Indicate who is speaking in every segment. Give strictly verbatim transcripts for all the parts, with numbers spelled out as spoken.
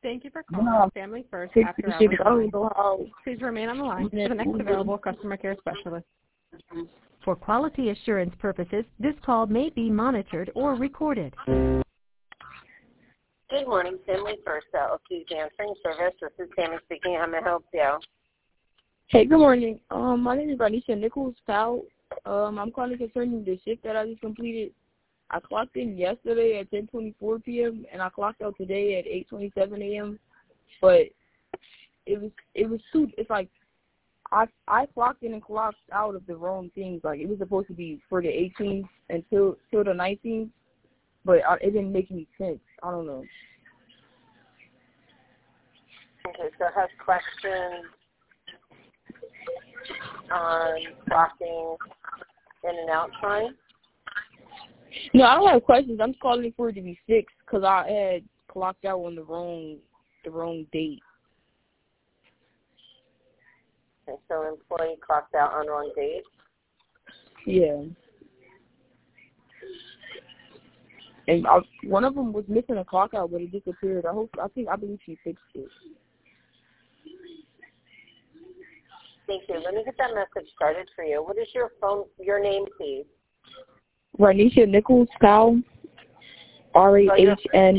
Speaker 1: Thank you for calling
Speaker 2: No,
Speaker 1: Family First
Speaker 2: six
Speaker 1: After
Speaker 2: six
Speaker 1: Hours.
Speaker 2: oh,
Speaker 1: Please remain on the line for the next available customer care specialist. For quality assurance purposes, this call may be monitored or recorded.
Speaker 3: Good morning, Family First L L C's answering service. This is Tammy speaking. How may I help you?
Speaker 2: Hey, good morning. Um, my name is Ranisha Nichols Powell. Um, I'm calling concerning the shift that I just completed. I clocked in yesterday at ten twenty-four p.m. and I clocked out today at eight twenty-seven a.m. But it was it was too. It's like I I clocked in and clocked out of the wrong things. Like it was supposed to be for the eighteenth until till the nineteenth, but I, it didn't make any sense. I don't know.
Speaker 3: Okay, so I have questions on clocking in and out time.
Speaker 2: No, I don't have questions. I'm just calling for it to be fixed because I had clocked out on the wrong the wrong date.
Speaker 3: Okay, so employee clocked out on wrong date.
Speaker 2: Yeah. And I, one of them was missing a clock out, but it disappeared. I hope. I think. I believe she fixed it.
Speaker 3: Thank you. Let me get that message started for you. What is your phone? Your name, please.
Speaker 2: Ranisha Nichols Powell. R A H N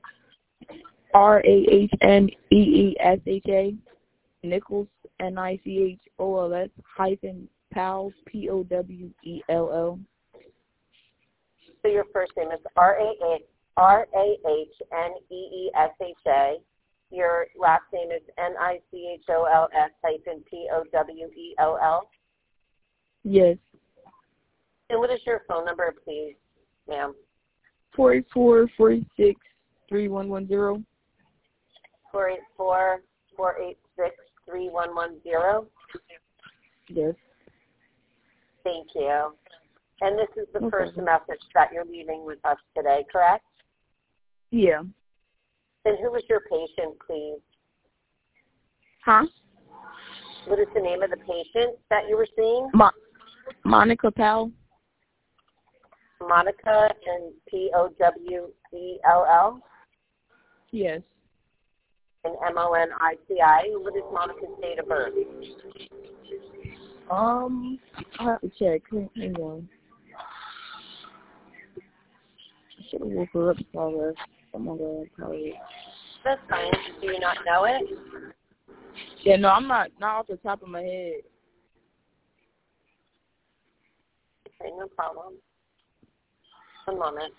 Speaker 2: R A H N E E S H A. Nichols N I C H O L S hyphen Powell P O W E L L.
Speaker 3: So your first name is R A H N E E S H A. Your last name is N I C H O L S hyphen P O W E L L.
Speaker 2: Yes.
Speaker 3: And what is your phone number, please, ma'am?
Speaker 2: Four eight four four eight six three one one zero.
Speaker 3: Four eight four four eight six three one one zero.
Speaker 2: Yes.
Speaker 3: Thank you. And this is the
Speaker 2: No
Speaker 3: first
Speaker 2: problem.
Speaker 3: message that you're leaving with us today, correct?
Speaker 2: Yeah.
Speaker 3: And who was your patient, please?
Speaker 2: Huh?
Speaker 3: What is the name of the patient that you were seeing?
Speaker 2: Mo- Monica Powell.
Speaker 3: Monica and P O W E L L
Speaker 2: Yes.
Speaker 3: and M O N I C I. What is Monica's date of birth?
Speaker 2: Um, I have to check. Hang on. I should have woke her up before this. Oh my god, probably.
Speaker 3: That's fine. Do you not know it?
Speaker 2: Yeah, no, I'm not not off the top of my head.
Speaker 3: Okay, no problem. One moment.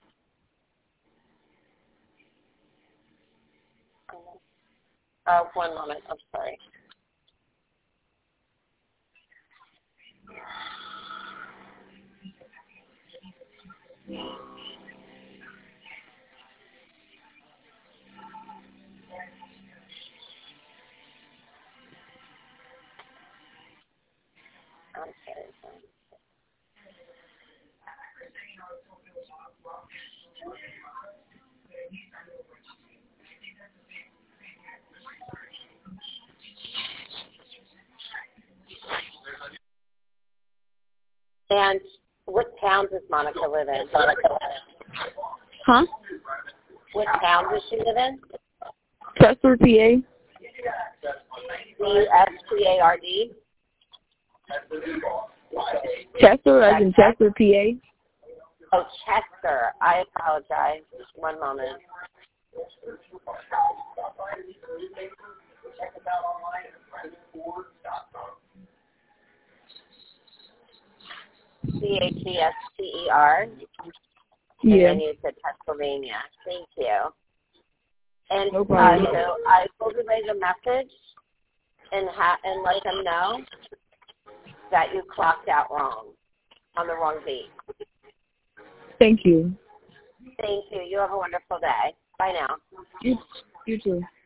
Speaker 3: Uh, one moment. I'm sorry. I'm sorry. And what town does Monica live in?
Speaker 2: Huh?
Speaker 3: What town does she live in?
Speaker 2: Chester, P A.
Speaker 3: C U S T A R D?
Speaker 2: Chester, as in Chester, P A.
Speaker 3: Oh, Chester. I apologize. One moment. C H E S T E R.
Speaker 2: Yeah.
Speaker 3: And then you said Pennsylvania. Thank you. And
Speaker 2: No
Speaker 3: uh,
Speaker 2: problem.
Speaker 3: so I will relay the message and ha- and let them know that you clocked out wrong on the wrong date.
Speaker 2: Thank you.
Speaker 3: Thank you. You have a wonderful day. Bye now.
Speaker 2: You, you too.